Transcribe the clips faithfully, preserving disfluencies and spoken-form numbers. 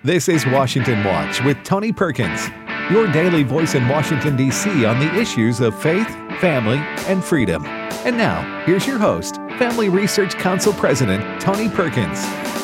This is Washington Watch with Tony Perkins, your daily voice in Washington, D C on the issues of faith, family, and freedom. And now, here's your host, Family Research Council President Tony Perkins.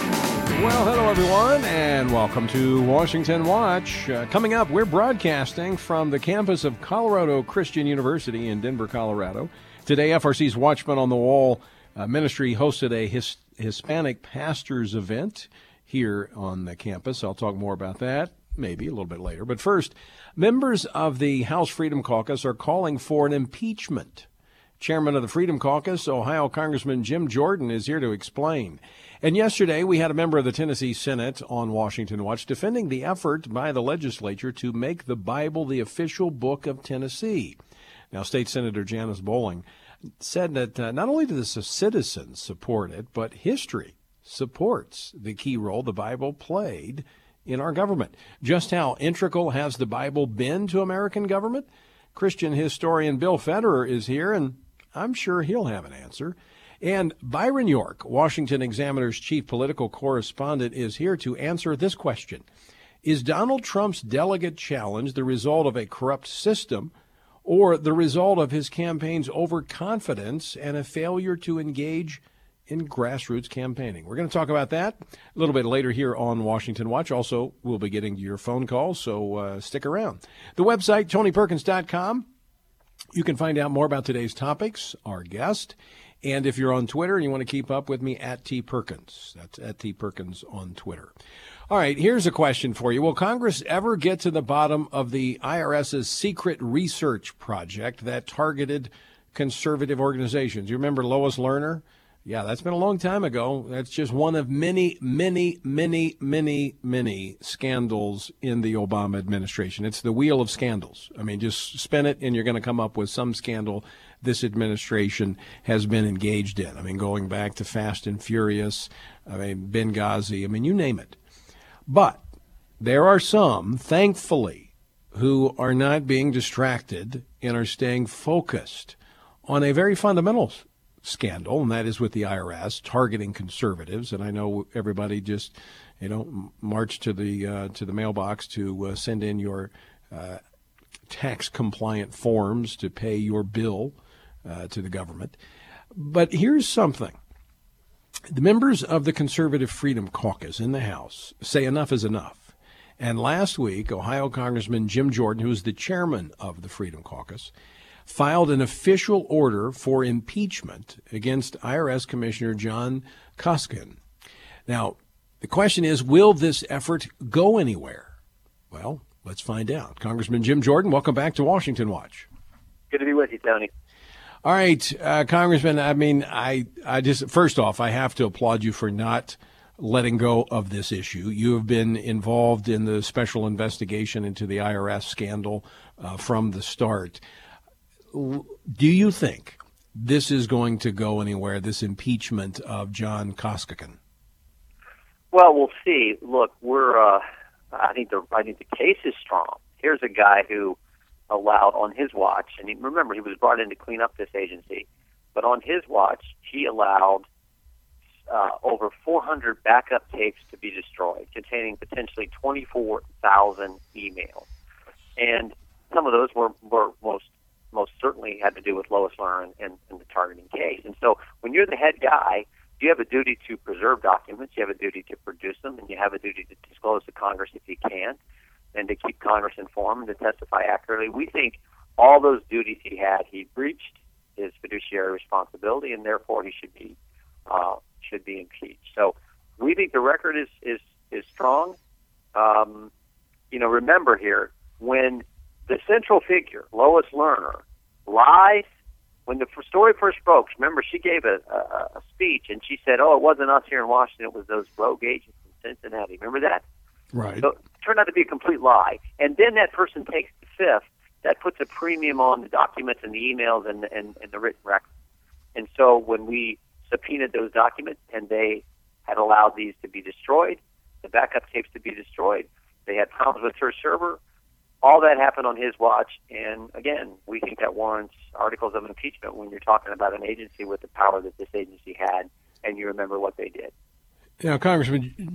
Well, hello everyone, and welcome to Washington Watch. Uh, coming up, we're broadcasting from the campus of Colorado Christian University in Denver, Colorado. Today, F R C's Watchman on the Wall uh, ministry hosted a his, Hispanic pastors event here on the campus. I'll talk more about that maybe a little bit later. But first, members of the House Freedom Caucus are calling for an impeachment. Chairman of the Freedom Caucus, Ohio Congressman Jim Jordan, is here to explain. And yesterday, we had a member of the Tennessee Senate on Washington Watch defending the effort by the legislature to make the Bible the official book of Tennessee. Now, State Senator Janice Bowling said that uh, not only do the citizens support it, but history supports the key role the Bible played in our government. Just how integral has the Bible been to American government? Christian historian Bill Federer is here, and I'm sure he'll have an answer. And Byron York, Washington Examiner's chief political correspondent, is here to answer this question. Is Donald Trump's delegate challenge the result of a corrupt system or the result of his campaign's overconfidence and a failure to engage in grassroots campaigning? We're going to talk about that a little bit later here on Washington Watch. Also, we'll be getting to your phone calls, so uh, stick around. The website, tony perkins dot com. You can find out more about today's topics, our guest, and if you're on Twitter and you want to keep up with me, at T Perkins. That's at T Perkins on Twitter. All right, here's a question for you. Will Congress ever get to the bottom of the IRS's secret research project that targeted conservative organizations? You remember Lois Lerner? Yeah, that's been a long time ago. That's just one of many, many, many, many, many scandals in the Obama administration. It's the wheel of scandals. I mean, just spin it and you're going to come up with some scandal this administration has been engaged in. I mean, going back to Fast and Furious, I mean, Benghazi, I mean, you name it. But there are some, thankfully, who are not being distracted and are staying focused on a very fundamental scandal, and that is with the I R S targeting conservatives. And I know everybody just, you know, marched to the uh, to the mailbox to uh, send in your uh, tax compliant forms to pay your bill uh, to the government. But here's something. The members of the Conservative Freedom Caucus in the House say enough is enough. And last week, Ohio Congressman Jim Jordan, who is the chairman of the Freedom Caucus, filed an official order for impeachment against I R S Commissioner John Costigan. Now, the question is, will this effort go anywhere? Well, let's find out. Congressman Jim Jordan, welcome back to Washington Watch. Good to be with you, Tony. All right, uh, Congressman, I mean, I, I just, first off, I have to applaud you for not letting go of this issue. You have been involved in the special investigation into the I R S scandal uh, from the start. Do you think this is going to go anywhere, this impeachment of John Costigan? Well, we'll see. Look, we're. Uh, I think the. I think the case is strong. Here's a guy who allowed on his watch, and he, remember he was brought in to clean up this agency, but on his watch he allowed uh, over four hundred backup tapes to be destroyed, containing potentially twenty-four thousand emails, and some of those were were most. most certainly had to do with Lois Lerner and, and, and the targeting case. And so when you're the head guy, you have a duty to preserve documents, you have a duty to produce them, and you have a duty to disclose to Congress if you can, and to keep Congress informed and to testify accurately. We think all those duties he had, he breached his fiduciary responsibility, and therefore he should be uh, should be impeached. So we think the record is, is, is strong. Um, you know, remember here, when the central figure, Lois Lerner, lies. When the story first broke, remember, she gave a, a, a speech, and she said, oh, it wasn't us here in Washington, it was those rogue agents in Cincinnati. Remember that? Right. So it turned out to be a complete lie. And then that person takes the fifth. That puts a premium on the documents and the emails and, and, and the written records. And so when we subpoenaed those documents and they had allowed these to be destroyed, the backup tapes to be destroyed, they had problems with her server, all that happened on his watch, and again, we think that warrants articles of impeachment when you're talking about an agency with the power that this agency had, and you remember what they did. Now, Congressman,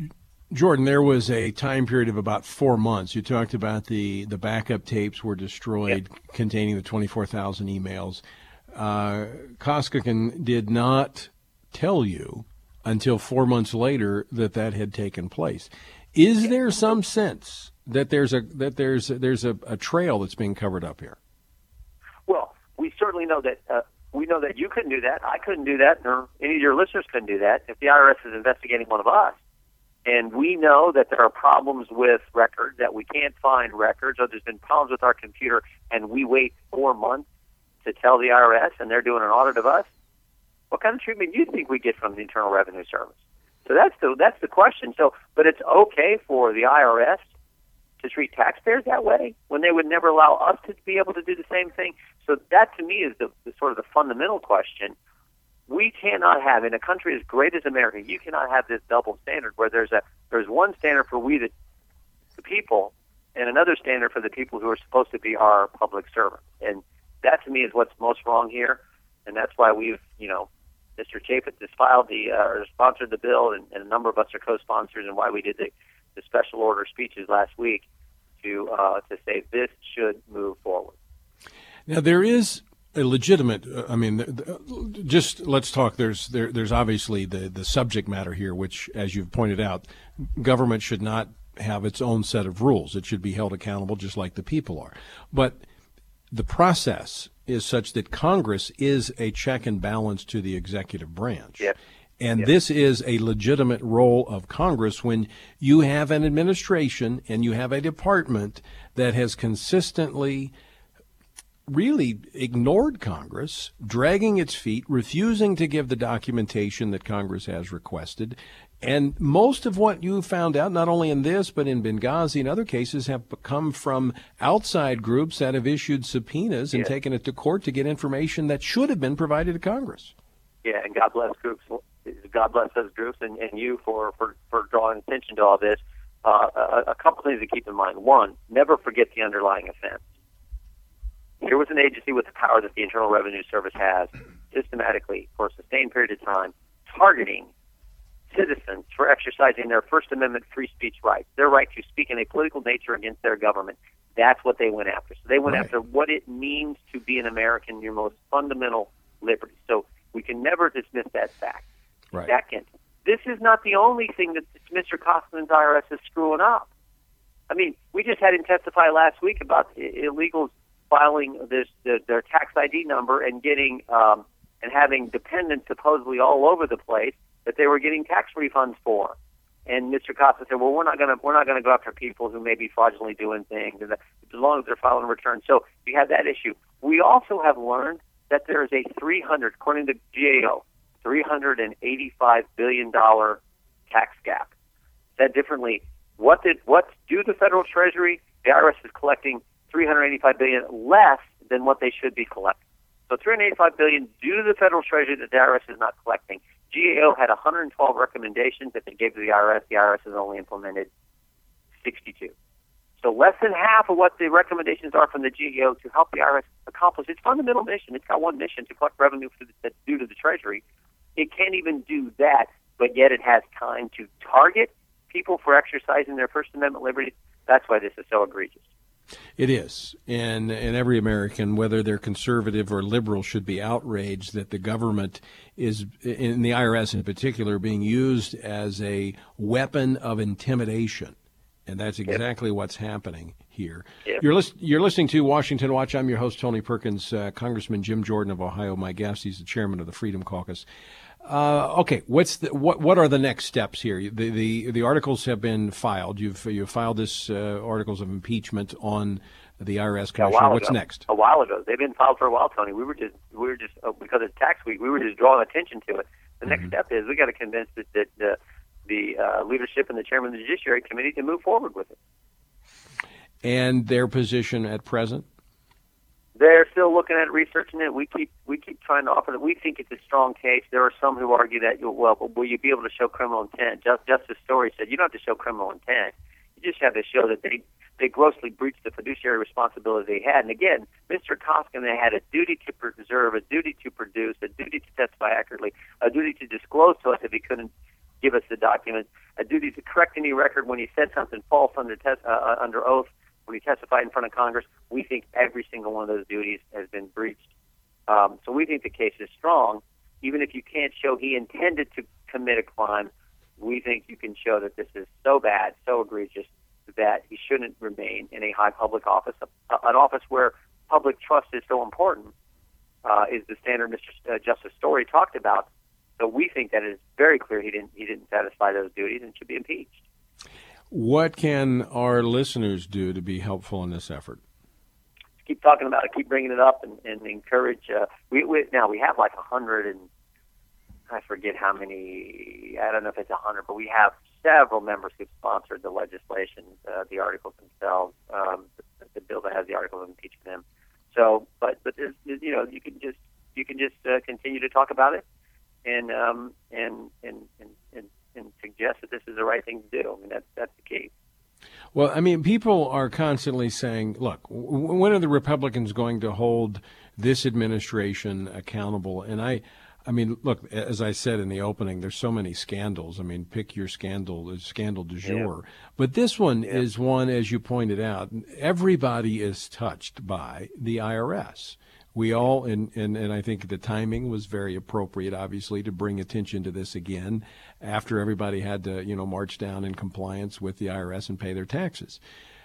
Jordan, there was a time period of about four months. You talked about the, the backup tapes were destroyed Yep. containing the twenty-four thousand emails. Uh, Koskinen did not tell you until four months later that that had taken place. Is there some sense that there's a that there's there's a, a trail that's being covered up here? Well, we certainly know that uh, we know that you couldn't do that. I couldn't do that, or any of your listeners couldn't do that if the I R S is investigating one of us. And we know that there are problems with records, that we can't find records, or there's been problems with our computer, and we wait four months to tell the I R S, and they're doing an audit of us. What kind of treatment do you think we get from the Internal Revenue Service? So that's the that's the question. So, but it's okay for the I R S to treat taxpayers that way when they would never allow us to be able to do the same thing. So that, to me, is the, the sort of the fundamental question. We cannot have, in a country as great as America, you cannot have this double standard where there's a there's one standard for we the, the people and another standard for the people who are supposed to be our public servants. And that, to me, is what's most wrong here. And that's why we've, you know, Mister Chapin has filed the, uh, or sponsored the bill, and, and a number of us are co-sponsors, and why we did the, the special order speeches last week to uh, to say this should move forward. Now, there is a legitimate, uh, I mean, th- th- just let's talk, there's there, there's obviously the, the subject matter here, which, as you've pointed out, government should not have its own set of rules. It should be held accountable just like the people are. But the process is such that Congress is a check and balance to the executive branch. Yes. And Yes. this is a legitimate role of Congress when you have an administration and you have a department that has consistently really ignored Congress, dragging its feet, refusing to give the documentation that Congress has requested. And most of what you found out, not only in this, but in Benghazi and other cases, have come from outside groups that have issued subpoenas and Yes. taken it to court to get information that should have been provided to Congress. Yeah, and God bless groups. God bless those groups and, and you for, for, for drawing attention to all this. Uh, a, a couple things to keep in mind. One, never forget the underlying offense. Here was an agency with the power that the Internal Revenue Service has systematically for a sustained period of time targeting citizens for exercising their First Amendment free speech rights, their right to speak in a political nature against their government. That's what they went after. So they went Right. after what it means to be an American, your most fundamental liberty. So we can never dismiss that fact. Right. Second, this is not the only thing that Mister Koskinen's I R S is screwing up. I mean, we just had him testify last week about illegals filing this, the, their tax I D number and getting um, and having dependents supposedly all over the place that they were getting tax refunds for. And Mister Costa said, "Well, we're not going to we're not going to go after people who may be fraudulently doing things, and that, as long as they're filing returns." So you have that issue. We also have learned that there is a three hundred, according to G A O, three hundred eighty-five billion dollars tax gap. Said differently, what did what's due to the federal treasury? The I R S is collecting three hundred eighty-five billion dollars less than what they should be collecting. So three hundred eighty-five billion dollars due to the federal treasury that the I R S is not collecting. G A O had one hundred twelve recommendations that they gave to the I R S. The I R S has only implemented sixty-two. So less than half of what the recommendations are from the G A O to help the I R S accomplish its fundamental mission. It's got one mission, to collect revenue for the, that's due to the Treasury. It can't even do that, but yet it has time to target people for exercising their First Amendment liberties. That's why this is so egregious. It is. And, and every American, whether they're conservative or liberal, should be outraged that the government is, in the I R S in particular, being used as a weapon of intimidation. And that's exactly yep. what's happening here. Yep. You're, list, you're listening to Washington Watch. I'm your host, Tony Perkins. Uh, Congressman Jim Jordan of Ohio, my guest. He's the chairman of the Freedom Caucus. Uh, okay, what's the, what what are the next steps here? The the, the articles have been filed. You've you've filed this uh, articles of impeachment on the I R S commissioner. Yeah, what's ago. next? A while ago, they've been filed for a while, Tony. We were just we were just uh, because it's tax week. We were just drawing attention to it. The next mm-hmm. step is we got to convince that, that uh, the uh, leadership and the chairman of the Judiciary Committee to move forward with it. And their position at present? They're still looking at researching it. We keep we keep trying to offer that. We think it's a strong case. There are some who argue that, well, will you be able to show criminal intent? Just, Justice Story said you don't have to show criminal intent. You just have to show that they, they grossly breached the fiduciary responsibility they had. And again, Mister Koskinen had a duty to preserve, a duty to produce, a duty to testify accurately, a duty to disclose to us if he couldn't give us the documents, a duty to correct any record when he said something false under tes- uh, under oath when he testified in front of Congress. We think every single one of those duties has been breached. Um, so we think the case is strong. Even if you can't show he intended to commit a crime, we think you can show that this is so bad, so egregious, that he shouldn't remain in a high public office, an office where public trust is so important, uh, is the standard Mister Uh, Justice Story talked about. So we think that it is very clear he didn't he didn't satisfy those duties and should be impeached. What can our listeners do to be helpful in this effort? Keep talking about it, keep bringing it up, and, and encourage. Uh, we, we now we have like a hundred and I forget how many. I don't know if it's a hundred, but we have several members who've sponsored the legislation, uh, the articles themselves, um, the, the bill that has the articles of impeachment in them. So, but but there's, you know, you can just you can just uh, continue to talk about it, and um and and, and and and suggest that this is the right thing to do. I mean, that's that's the key. Well, I mean, people are constantly saying, look, w- when are the Republicans going to hold this administration accountable? And I, I mean, look, as I said in the opening, there's so many scandals. I mean, pick your scandal, scandal du jour. Yeah. But this one yeah. is one, as you pointed out, everybody is touched by the I R S. We all, and, and, and I think the timing was very appropriate, obviously, to bring attention to this again after everybody had to, you know, march down in compliance with the I R S and pay their taxes.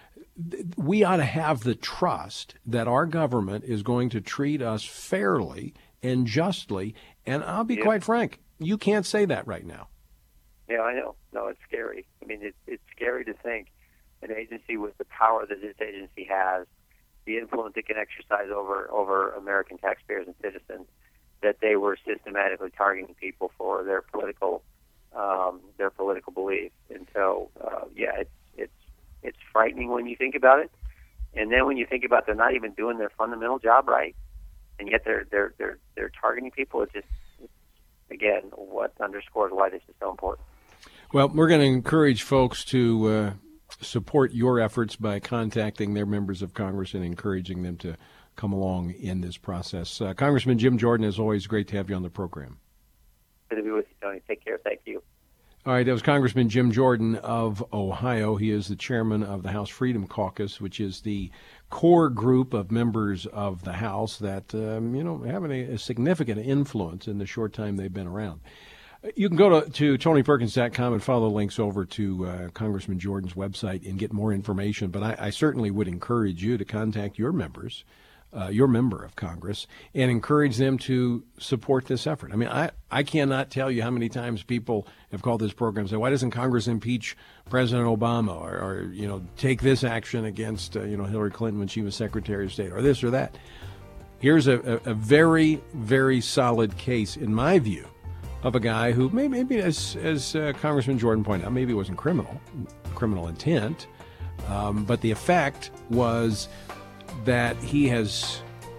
We ought to have the trust that our government is going to treat us fairly and justly. And I'll be yeah. quite frank, you can't say that right now. Yeah, I know. No, it's scary. I mean, it's it's scary to think an agency with the power that this agency has, the influence it can exercise over, over American taxpayers and citizens, that they were systematically targeting people for their political um, their political beliefs. And so, uh, yeah, it's it's it's frightening when you think about it. And then when you think about they're not even doing their fundamental job right, and yet they're they're they're they're targeting people. It just it's, again, what underscores why this is so important. Well, we're going to encourage folks to Uh... support your efforts by contacting their members of Congress and encouraging them to come along in this process. Uh, Congressman Jim Jordan, as always, great to have you on the program. Good to be with you, Tony. Take care. Thank you. All right, that was Congressman Jim Jordan of Ohio. He is the chairman of the House Freedom Caucus, which is the core group of members of the House that, um, you know, have a, a significant influence in the short time they've been around. You can go to, to Tony Perkins dot com and follow links over to uh, Congressman Jordan's website and get more information. But I, I certainly would encourage you to contact your members, uh, your member of Congress, and encourage them to support this effort. I mean, I, I cannot tell you how many times people have called this program and say, why doesn't Congress impeach President Obama or, or you know, take this action against, uh, you know, Hillary Clinton when she was Secretary of State or this or that? Here's a, a, a very, very solid case, in my view, of a guy who maybe, maybe as, as uh, Congressman Jordan pointed out, maybe it wasn't criminal, criminal intent, um, but the effect was that he has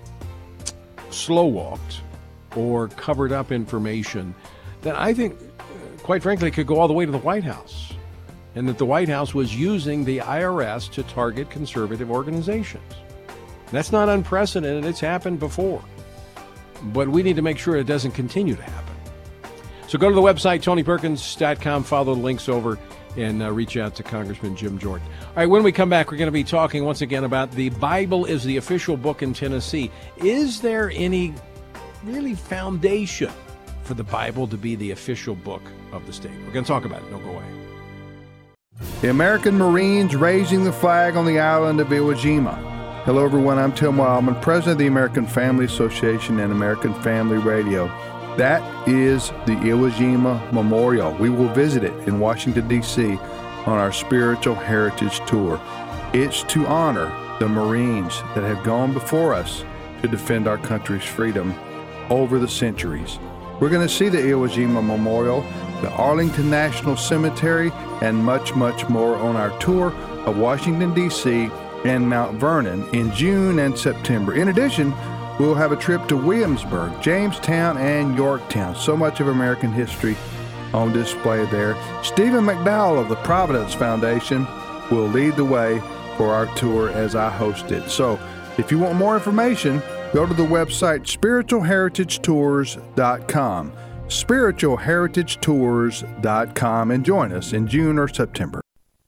slow-walked or covered up information that I think, uh, quite frankly, could go all the way to the White House, and that the White House was using the I R S to target conservative organizations. That's not unprecedented. It's happened before. But we need to make sure it doesn't continue to happen. So go to the website, Tony Perkins dot com, follow the links over, and uh, reach out to Congressman Jim Jordan. All right, when we come back, we're going to be talking once again about the Bible is the official book in Tennessee. Is there any really foundation for the Bible to be the official book of the state? We're going to talk about it. Don't go away. The American Marines raising the flag on the island of Iwo Jima. Hello, everyone. I'm Tim Wildman, president of the American Family Association and American Family Radio. That is the Iwo Jima Memorial. We will visit it in Washington, D C on our Spiritual Heritage Tour. It's to honor the Marines that have gone before us to defend our country's freedom over the centuries. We're going to see the Iwo Jima Memorial, the Arlington National Cemetery, and much, much more on our tour of Washington, D C and Mount Vernon in June and September. In addition, we'll have a trip to Williamsburg, Jamestown, and Yorktown. So much of American history on display there. Stephen McDowell of the Providence Foundation will lead the way for our tour as I host it. So if you want more information, go to the website spiritual heritage tours dot com. spiritual heritage tours dot com, and join us in June or September.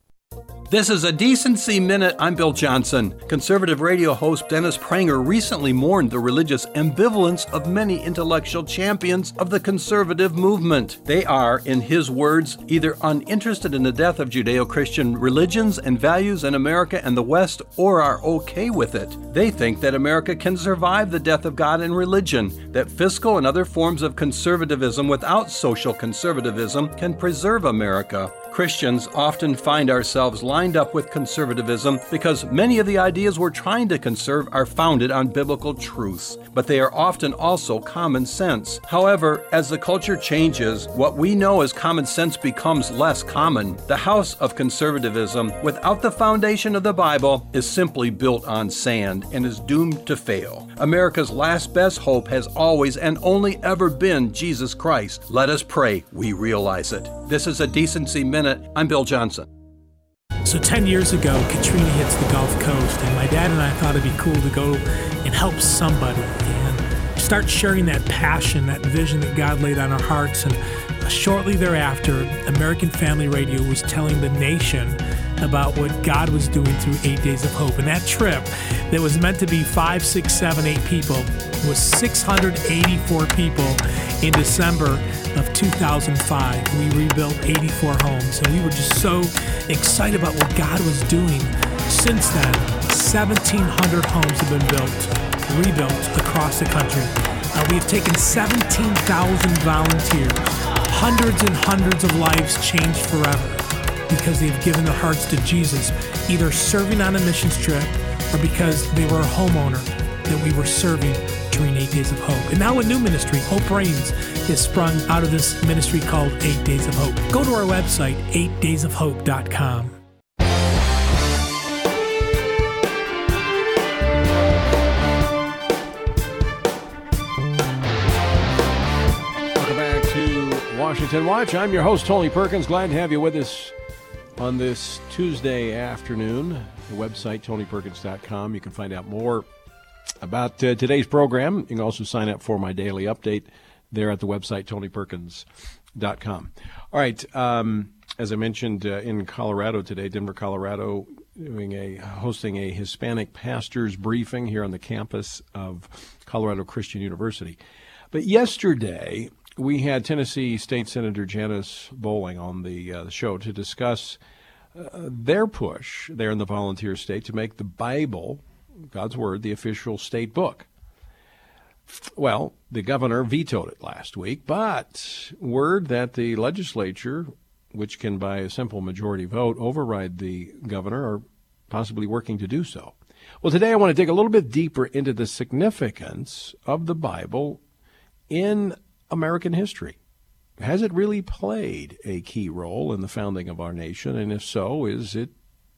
This is a Decency Minute. I'm Bill Johnson. Conservative radio host Dennis Pranger recently mourned the religious ambivalence of many intellectual champions of the conservative movement. They are, in his words, either uninterested in the death of Judeo-Christian religions and values in America and the West, or are okay with it. They think that America can survive the death of God and religion, that fiscal and other forms of conservatism without social conservatism can preserve America. Christians often find ourselves lined up with conservatism because many of the ideas we're trying to conserve are founded on biblical truths, but they are often also common sense. However, as the culture changes, what we know as common sense becomes less common. The house of conservatism, without the foundation of the Bible, is simply built on sand and is doomed to fail. America's last best hope has always and only ever been Jesus Christ. Let us pray we realize it. This is a Decency Minute. I'm Bill Johnson. So ten years ago, Katrina hits the Gulf Coast, and my dad and I thought it'd be cool to go and help somebody and start sharing that passion, that vision that God laid on our hearts. And shortly thereafter, American Family Radio was telling the nation about what God was doing through Eight Days of Hope. And that trip that was meant to be five, six, seven, eight people was six hundred eighty-four people in December of two thousand five. We rebuilt eighty-four homes, and we were just so excited about what God was doing. Since then, seventeen hundred homes have been built, rebuilt across the country. Uh, we have taken seventeen thousand volunteers. Hundreds and hundreds of lives changed forever because they've given their hearts to Jesus, either serving on a missions trip or because they were a homeowner that we were serving during Eight Days of Hope. And now a new ministry, Hope Reigns, is sprung out of this ministry called Eight Days of Hope. Go to our website, eight days of hope dot com. Welcome back to Washington Watch. I'm your host, Tony Perkins. Glad to have you with us on this Tuesday afternoon. The website, tony perkins dot com. You can find out more about uh, today's program. You can also sign up for my daily update there at the website, tony perkins dot com. All right. Um, as I mentioned, uh, in Colorado today, Denver, Colorado, doing a hosting a Hispanic pastors briefing here on the campus of Colorado Christian University. But yesterday, we had Tennessee State Senator Janice Bowling on the, uh, the show to discuss uh, their push there in the volunteer state to make the Bible, God's Word, the official state book. Well, the governor vetoed it last week, but word that the legislature, which can by a simple majority vote override the governor, are possibly working to do so. Well, today I want to dig a little bit deeper into the significance of the Bible in American history. Has it really played a key role in the founding of our nation? And if so, is it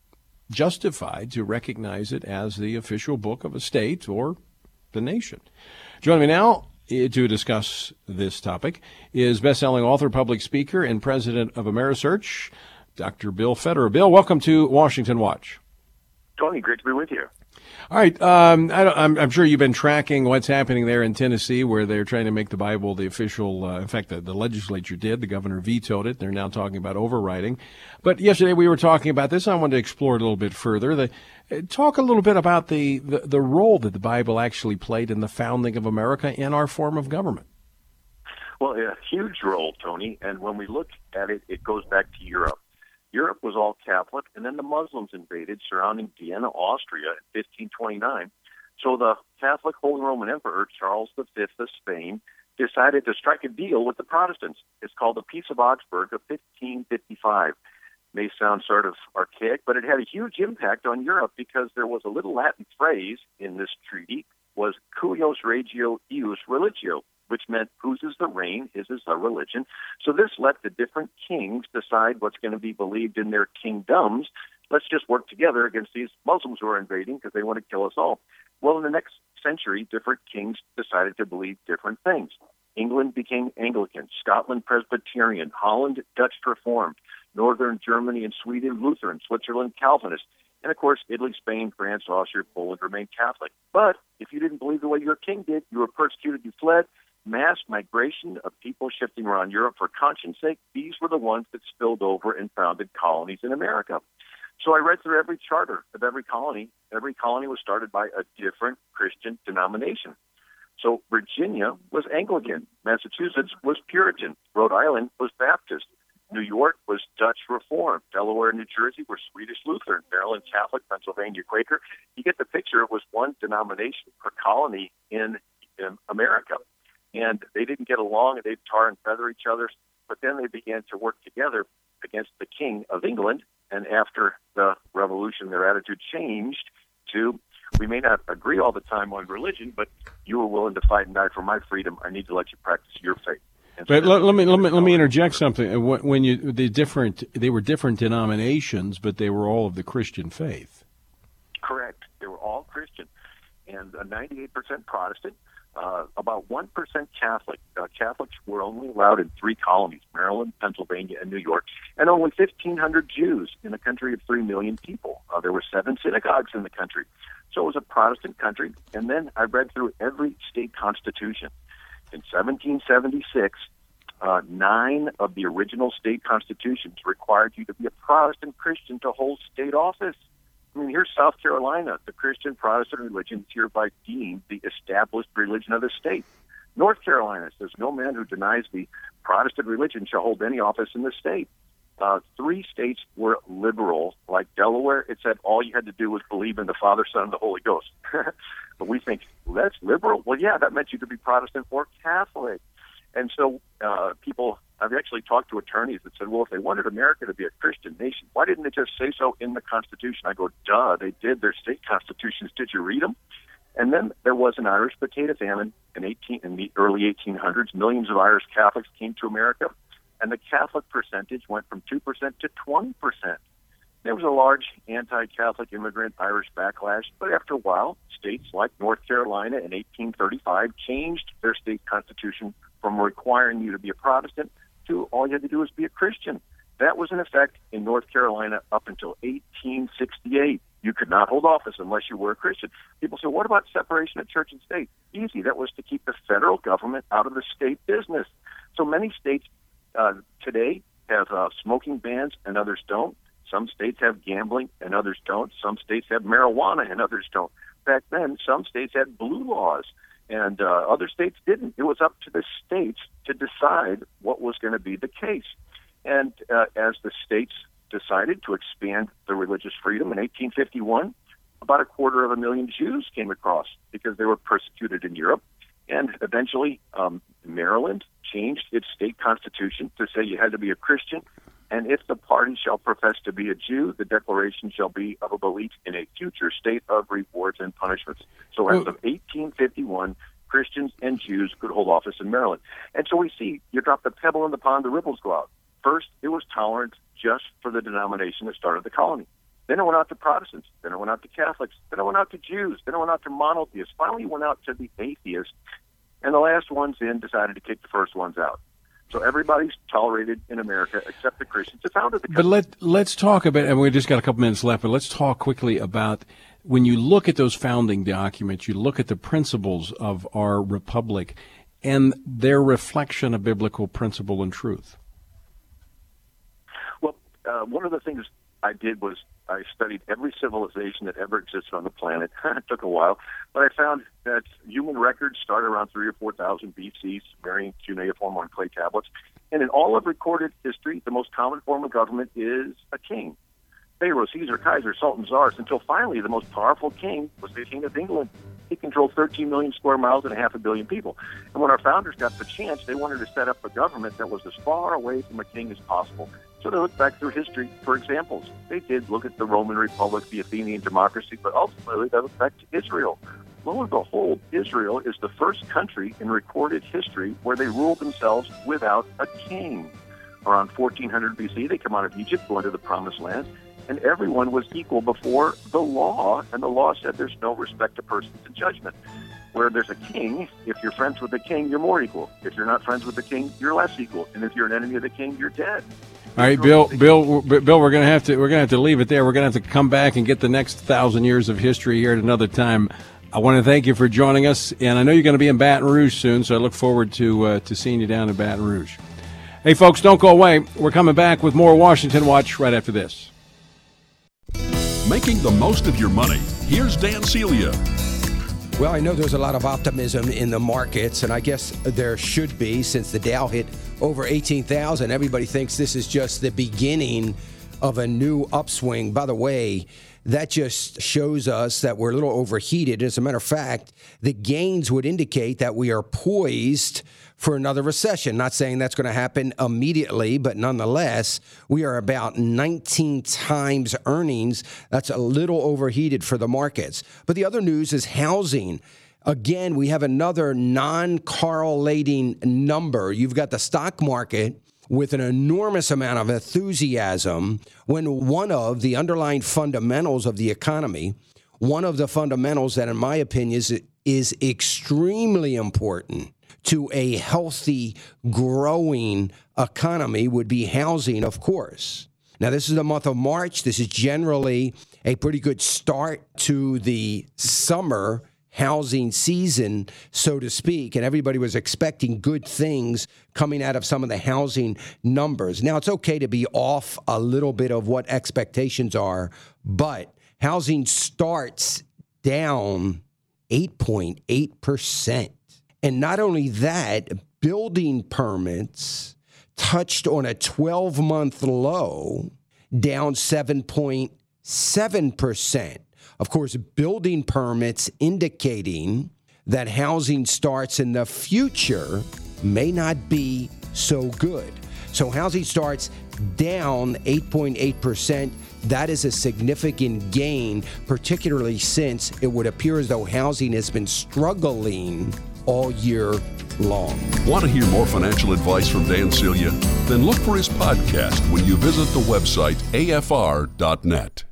justified to recognize it as the official book of a state or the nation? Joining me now to discuss this topic is best-selling author, public speaker, and president of Amerisearch, Doctor Bill Federer. Bill, welcome to Washington Watch. Tony, great to be with you. All right. Um, I don't, I'm, I'm sure you've been tracking what's happening there in Tennessee, where they're trying to make the Bible the official. Uh, in fact, the, the legislature did. The governor vetoed it. They're now talking about overriding. But yesterday we were talking about this. I wanted to explore it a little bit further. The, uh, talk a little bit about the, the, the role that the Bible actually played in the founding of America and our form of government. Well, a huge role, Tony. And when we look at it, it goes back to Europe. Europe was all Catholic, and then the Muslims invaded, surrounding Vienna, Austria, in fifteen twenty-nine. So the Catholic Holy Roman Emperor, Charles the Fifth of Spain, decided to strike a deal with the Protestants. It's called the Peace of Augsburg of fifteen fifty-five. May sound sort of archaic, but it had a huge impact on Europe because there was a little Latin phrase in this treaty, was cuius regio ius religio, which meant whose is the reign, his is the religion. So this let the different kings decide what's going to be believed in their kingdoms. Let's just work together against these Muslims who are invading because they want to kill us all. Well, in the next century, different kings decided to believe different things. England became Anglican, Scotland Presbyterian, Holland Dutch Reformed, Northern Germany and Sweden Lutheran, Switzerland Calvinist. And, of course, Italy, Spain, France, Austria, Poland remained Catholic. But if you didn't believe the way your king did, you were persecuted, you fled. mass migration of people shifting around Europe for conscience sake, these were the ones that spilled over and founded colonies in America. So I read through every charter of every colony. Every colony was started by a different Christian denomination. So Virginia was Anglican. Massachusetts was Puritan. Rhode Island was Baptist. New York was Dutch Reformed. Delaware and New Jersey were Swedish Lutheran. Maryland Catholic. Pennsylvania Quaker. You get the picture. It was one denomination per colony in, in America. And they didn't get along, and they'd tar and feather each other. But then they began to work together against the King of England. And after the Revolution, their attitude changed to, we may not agree all the time on religion, but you were willing to fight and die for my freedom. I need to let you practice your faith. But let, let me let me let me interject something. When you the different, they were different denominations, but they were all of the Christian faith. Correct. They were all Christian, and uh, ninety-eight percent Protestant. Uh, about one percent Catholic. Uh, Catholics were only allowed in three colonies, Maryland, Pennsylvania, and New York, and only fifteen hundred Jews in a country of three million people. Uh, there were seven synagogues in the country. So it was a Protestant country. And then I read through every state constitution. In seventeen seventy-six, uh, nine of the original state constitutions required you to be a Protestant Christian to hold state office. I mean, here's South Carolina. The Christian Protestant religion is hereby deemed the established religion of the state. North Carolina says no man who denies the Protestant religion shall hold any office in the state. Uh, three states were liberal, like Delaware. It said all you had to do was believe in the Father, Son, and the Holy Ghost. But we think, well, that's liberal. Well, yeah, that meant you could be Protestant or Catholic. And so uh, people, I've actually talked to attorneys that said, well, if they wanted America to be a Christian nation, why didn't they just say so in the Constitution? I go, duh, they did. Their state constitutions. Did you read them? And then there was an Irish potato famine in, eighteen, in the early eighteen hundreds. Millions of Irish Catholics came to America, and the Catholic percentage went from two percent to twenty percent. There was a large anti-Catholic immigrant Irish backlash, but after a while, states like North Carolina in eighteen thirty-five changed their state constitution from requiring you to be a Protestant to all you had to do was be a Christian. That was in effect in North Carolina up until eighteen sixty-eight. You could not hold office unless you were a Christian. People say, what about separation of church and state? Easy. That was to keep the federal government out of the state business. So many states uh, today have uh, smoking bans and others don't. Some states have gambling and others don't. Some states have marijuana and others don't. Back then, some states had blue laws and uh, other states didn't. It was up to the states to decide what was going to be the case. And uh, as the states decided to expand the religious freedom in eighteen fifty-one, about a quarter of a million Jews came across because they were persecuted in Europe. And eventually, um, Maryland changed its state constitution to say you had to be a Christian. And if the party shall profess to be a Jew, the declaration shall be of a belief in a future state of rewards and punishments. So as of eighteen fifty-one, Christians and Jews could hold office in Maryland. And so we see, you drop the pebble in the pond, the ripples go out. First, it was tolerant just for the denomination that started the colony. Then it went out to Protestants. Then it went out to Catholics. Then it went out to Jews. Then it went out to monotheists. Finally, it went out to the atheists. And the last ones in decided to kick the first ones out. So everybody's tolerated in America except the Christians that founded the country. But let, let's talk about, and we've just got a couple minutes left, but let's talk quickly about when you look at those founding documents, you look at the principles of our republic and their reflection of biblical principle and truth. Well, uh, one of the things I did was I studied every civilization that ever existed on the planet. It took a while, but I found that human records start around three or four thousand B C, Sumerian cuneiform on clay tablets, and in all of recorded history, the most common form of government is a king. Pharaoh, Caesar, Kaiser, Sultan, Czars, until finally the most powerful king was the King of England. He controlled thirteen million square miles and a half a billion people. And when our founders got the chance, they wanted to set up a government that was as far away from a king as possible. So they looked back through history for examples. They did look at the Roman Republic, the Athenian democracy, but ultimately they looked back to Israel. Lo and behold, Israel is the first country in recorded history where they ruled themselves without a king. Around fourteen hundred B C, they come out of Egypt, go into the Promised Land, and everyone was equal before the law, and the law said there's no respect to persons in judgment. Where there's a king, if you're friends with the king, you're more equal. If you're not friends with the king, you're less equal. And if you're an enemy of the king, you're dead. All right, Bill. Bill. Bill. We're gonna have to. We're gonna have to leave it there. We're gonna have to come back and get the next thousand years of history here at another time. I want to thank you for joining us, and I know you're going to be in Baton Rouge soon, so I look forward to uh, to seeing you down in Baton Rouge. Hey, folks, don't go away. We're coming back with more Washington Watch right after this. Making the most of your money. Here's Dan Celia. Well, I know there's a lot of optimism in the markets, and I guess there should be since the Dow hit over eighteen thousand. Everybody thinks this is just the beginning of a new upswing. By the way, that just shows us that we're a little overheated. As a matter of fact, the gains would indicate that we are poised for another recession. Not saying that's going to happen immediately, but nonetheless, we are about nineteen times earnings. That's a little overheated for the markets. But the other news is housing. Again, we have another non-correlating number. You've got the stock market with an enormous amount of enthusiasm when one of the underlying fundamentals of the economy, one of the fundamentals that, in my opinion, is, is extremely important to a healthy, growing economy would be housing, of course. Now, this is the month of March. This is generally a pretty good start to the summer housing season, so to speak, and everybody was expecting good things coming out of some of the housing numbers. Now, it's okay to be off a little bit of what expectations are, but housing starts down eight point eight percent. And not only that, building permits touched on a twelve-month low, down seven point seven percent. Of course, building permits indicating that housing starts in the future may not be so good. So housing starts down eight point eight percent. That is a significant gain, particularly since it would appear as though housing has been struggling all year long. Want to hear more financial advice from Dan Celia? Then look for his podcast when you visit the website A F R dot net.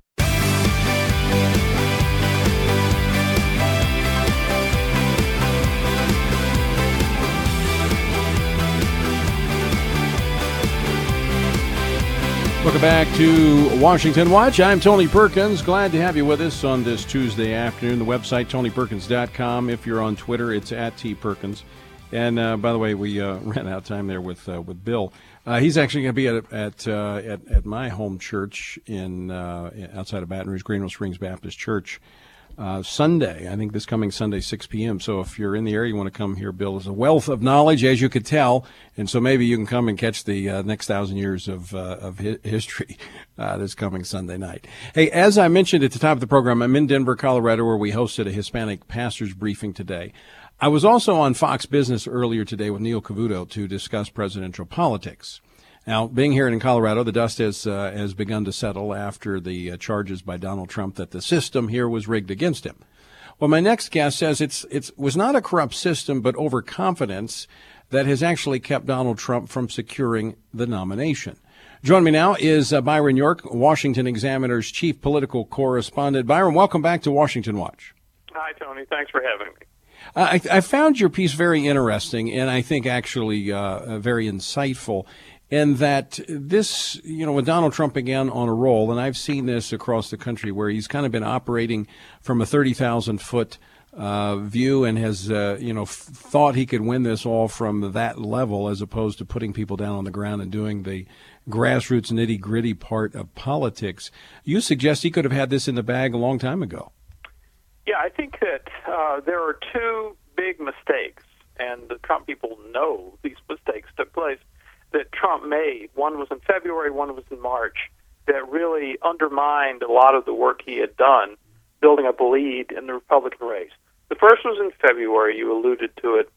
Welcome back to Washington Watch. I'm Tony Perkins. Glad to have you with us on this Tuesday afternoon. The website, tony perkins dot com. If you're on Twitter, it's at T Perkins. And uh, by the way, we uh, ran out of time there with uh, with Bill. Uh, he's actually going to be at at, uh, at at my home church in uh, outside of Baton Rouge, Greenville Springs Baptist Church, uh, Sunday. I think this coming Sunday, six p.m. So if you're in the area, you want to come here. Bill is a wealth of knowledge, as you could tell, and so maybe you can come and catch the uh, next thousand years of uh, of hi- history uh, this coming Sunday night. Hey, as I mentioned at the top of the program, I'm in Denver, Colorado, where we hosted a Hispanic pastors briefing today. I was also on Fox Business earlier today with Neil Cavuto to discuss presidential politics. Now, being here in Colorado, the dust has uh, has begun to settle after the uh, charges by Donald Trump that the system here was rigged against him. Well, my next guest says it's it was not a corrupt system, but overconfidence that has actually kept Donald Trump from securing the nomination. Joining me now is uh, Byron York, Washington Examiner's chief political correspondent. Byron, welcome back to Washington Watch. Hi, Tony. Thanks for having me. I, I found your piece very interesting, and I think actually uh, very insightful, in that this, you know, with Donald Trump again on a roll, and I've seen this across the country where he's kind of been operating from a thirty thousand foot uh, view and has, uh, you know, f- thought he could win this all from that level as opposed to putting people down on the ground and doing the grassroots nitty-gritty part of politics. You suggest he could have had this in the bag a long time ago. Yeah, I think that uh, there are two big mistakes, and the Trump people know these mistakes took place, that Trump made. One was in February, one was in March, that really undermined a lot of the work he had done building up a lead in the Republican race. The first was in February, you alluded to it.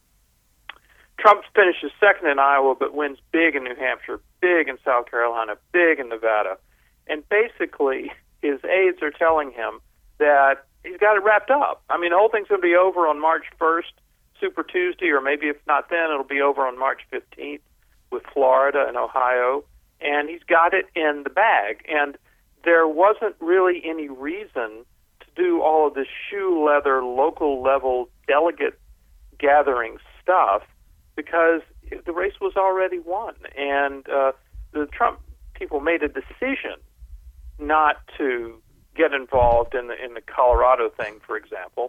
Trump finishes second in Iowa, but wins big in New Hampshire, big in South Carolina, big in Nevada. And basically, his aides are telling him that he's got it wrapped up. I mean, the whole thing's going to be over on March first, Super Tuesday, or maybe if not then, it'll be over on March fifteenth with Florida and Ohio. And he's got it in the bag. And there wasn't really any reason to do all of this shoe leather, local level delegate gathering stuff because the race was already won. And uh, the Trump people made a decision not to get involved in the in the Colorado thing, for example,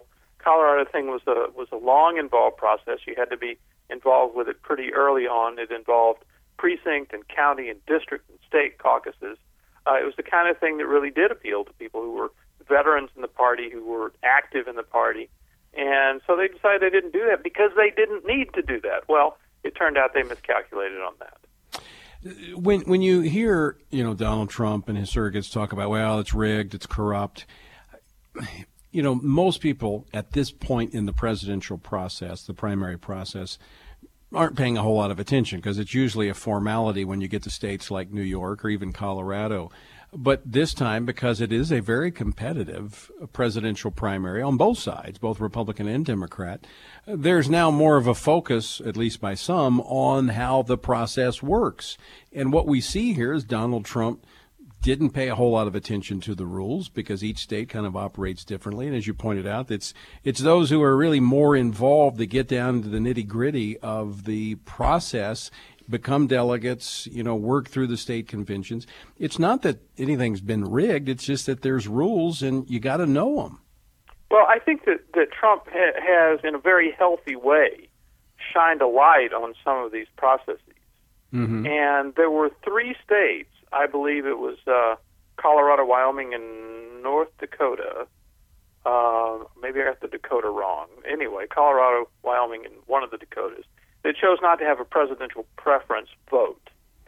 Colorado thing was a was a long, involved process. You had to be involved with it pretty early on. It involved precinct and county and district and state caucuses. Uh, it was the kind of thing that really did appeal to people who were veterans in the party, who were active in the party. And so they decided they didn't do that because they didn't need to do that. Well, it turned out they miscalculated on that. When when you hear, you know, Donald Trump and his surrogates talk about, well, it's rigged, it's corrupt, you know, most people at this point in the presidential process, the primary process, aren't paying a whole lot of attention because it's usually a formality when you get to states like New York or even Colorado. But this time, because it is a very competitive presidential primary on both sides, both Republican and Democrat, there's now more of a focus, at least by some, on how the process works. And what we see here is Donald Trump didn't pay a whole lot of attention to the rules because each state kind of operates differently. And as you pointed out, it's it's those who are really more involved that get down to the nitty-gritty of the process, become delegates, you know, work through the state conventions. It's not that anything's been rigged. It's just that there's rules and you got to know them. Well, I think that, that Trump ha- has, in a very healthy way, shined a light on some of these processes. Mm-hmm. And there were three states, I believe it was uh, Colorado, Wyoming, and North Dakota. Uh, maybe I got the Dakota wrong. Anyway, Colorado, Wyoming, and one of the Dakotas. They chose not to have a presidential preference vote.